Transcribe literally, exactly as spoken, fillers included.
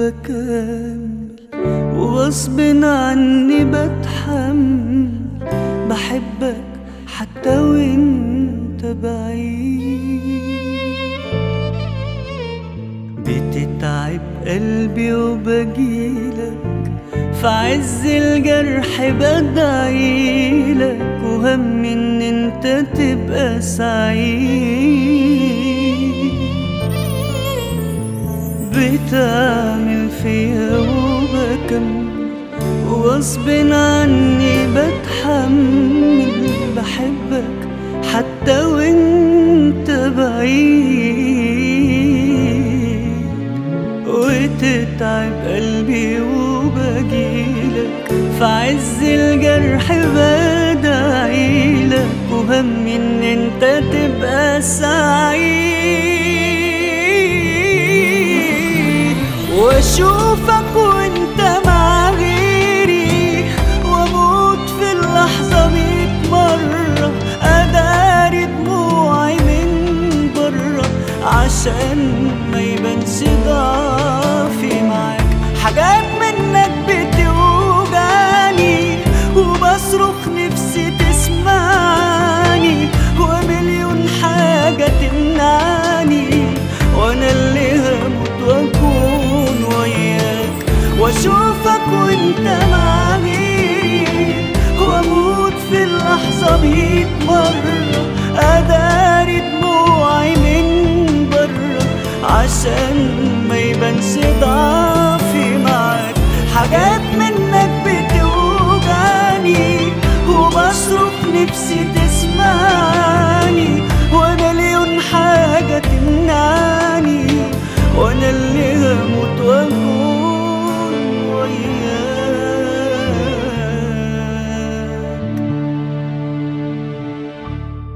بكمل وغصب عني بتحمل، بحبك حتى وانت بعيد. بتتعب قلبي وبجيلك في عز الجرح بدعيلك، وهم ان انت تبقى سعيد. بتعمل فيها وبكمل وغصب عني بتحمل، بحبك حتى وانت بعيد. وتتعب قلبي وبجيلك في عز الجرح بدعيلك، وهم ان انت تبقى سعيد. واشوفك وانت مع غيري واموت في اللحظة ميت مرة، اداري دموعي من بره عشان ما يبانش ضعفي معاك. حاجات منك بتوجعني وبصرخ نفسي تسمعني، ومليون حاجة تمنعني، وانا اللي هموت واكون وياك. واشوفك وانت مع غيري واموت في اللحظة ميت مرة، اداري دموعي من بره عشان ما يبانش ضعفي